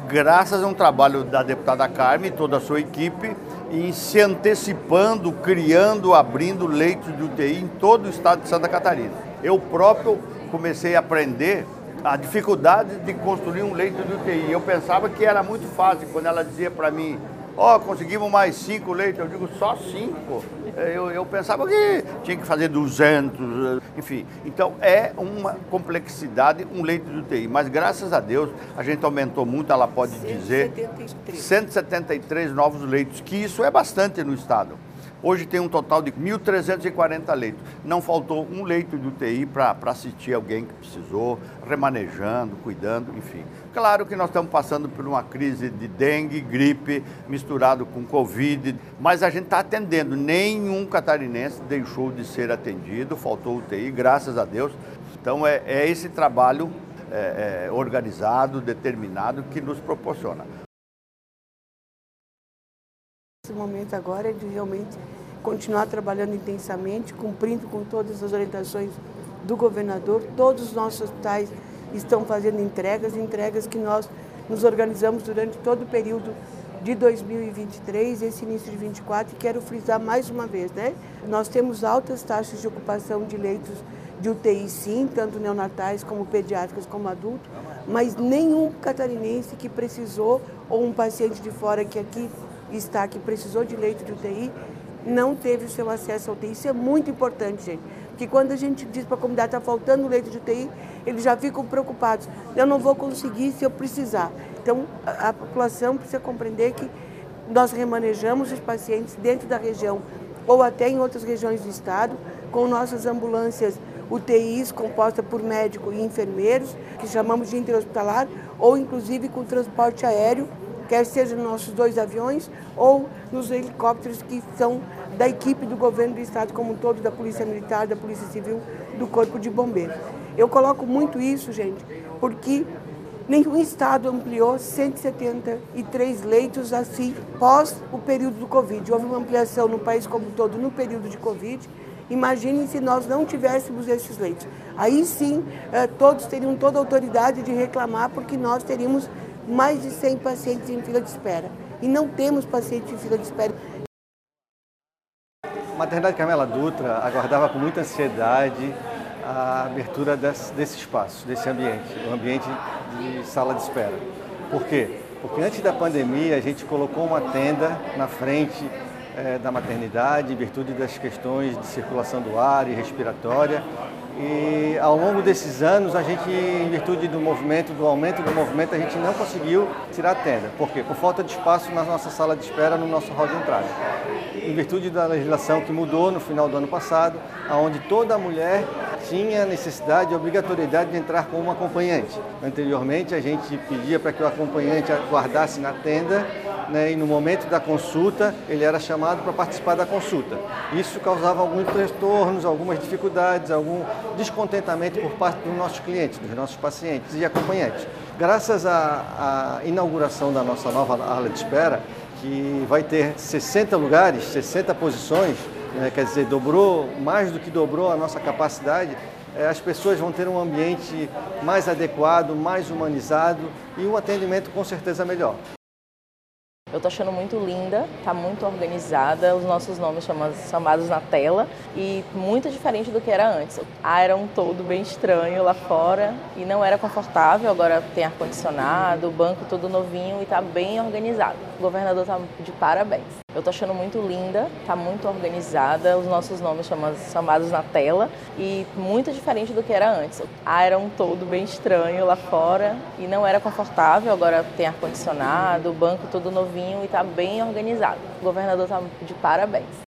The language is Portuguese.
graças a um trabalho da deputada Carmen e toda a sua equipe, em se antecipando, criando, abrindo leitos de UTI em todo o estado de Santa Catarina. Eu próprio comecei a aprender a dificuldade de construir um leito de UTI. Eu pensava que era muito fácil, quando ela dizia para mim, conseguimos mais 5 leitos, eu digo, só 5? Eu pensava que tinha que fazer 200, enfim. Então, é uma complexidade um leito de UTI, mas graças a Deus a gente aumentou muito, ela pode dizer, 173 novos leitos, que isso é bastante no estado. Hoje tem um total de 1.340 leitos. Não faltou um leito de UTI para assistir alguém que precisou, remanejando, cuidando, enfim. Claro que nós estamos passando por uma crise de dengue, gripe, misturado com Covid, mas a gente está atendendo. Nenhum catarinense deixou de ser atendido, faltou UTI, graças a Deus. Então é esse trabalho organizado, determinado, que nos proporciona. Esse momento agora é de realmente continuar trabalhando intensamente, cumprindo com todas as orientações do governador. Todos os nossos hospitais estão fazendo entregas que nós nos organizamos durante todo o período de 2023, esse início de 2024, e quero frisar mais uma vez, né? Nós temos altas taxas de ocupação de leitos de UTI, sim, tanto neonatais como pediátricos como adultos, mas nenhum catarinense que precisou, ou um paciente de fora que aqui está, que precisou de leito de UTI, não teve o seu acesso à UTI. Isso é muito importante, gente, porque quando a gente diz para a comunidade está faltando leito de UTI, eles já ficam preocupados. Eu não vou conseguir se eu precisar. Então, a população precisa compreender que nós remanejamos os pacientes dentro da região ou até em outras regiões do estado, com nossas ambulâncias UTIs compostas por médicos e enfermeiros, que chamamos de interhospitalar, ou inclusive com transporte aéreo, quer seja nos nossos 2 aviões ou nos helicópteros que são da equipe do governo do estado como um todo, da Polícia Militar, da Polícia Civil, do Corpo de Bombeiros. Eu coloco muito isso, gente, porque nenhum estado ampliou 173 leitos assim pós o período do Covid. Houve uma ampliação no país como um todo no período de Covid. Imaginem se nós não tivéssemos esses leitos. Aí sim, todos teriam toda a autoridade de reclamar, porque nós teríamos mais de 100 pacientes em fila de espera. E não temos pacientes em fila de espera. A Maternidade Carmela Dutra aguardava com muita ansiedade a abertura desse espaço, desse ambiente, o ambiente de sala de espera. Por quê? Porque antes da pandemia a gente colocou uma tenda na frente da maternidade, em virtude das questões de circulação do ar e respiratória. E ao longo desses anos, a gente, em virtude do aumento do movimento, a gente não conseguiu tirar a tenda. Por quê? Por falta de espaço na nossa sala de espera, no nosso hall de entrada. Em virtude da legislação que mudou no final do ano passado, onde toda mulher tinha necessidade e obrigatoriedade de entrar com uma acompanhante. Anteriormente, a gente pedia para que o acompanhante aguardasse na tenda, né, e no momento da consulta, ele era chamado para participar da consulta. Isso causava alguns transtornos, algumas dificuldades, algum descontentamento por parte dos nossos clientes, dos nossos pacientes e acompanhantes. Graças à inauguração da nossa nova ala de espera, que vai ter 60 lugares, 60 posições, quer dizer, mais do que dobrou a nossa capacidade, as pessoas vão ter um ambiente mais adequado, mais humanizado e um atendimento com certeza melhor. Eu estou achando muito linda, está muito organizada, os nossos nomes chamados na tela e muito diferente do que era antes. Era um todo bem estranho lá fora e não era confortável, agora tem ar-condicionado, o banco todo novinho e está bem organizado. O governador está de parabéns. Eu estou achando muito linda, está muito organizada, os nossos nomes chamados na tela e muito diferente do que era antes. Era um todo bem estranho lá fora e não era confortável, agora tem ar-condicionado, o banco todo novinho e está bem organizado. O governador está de parabéns.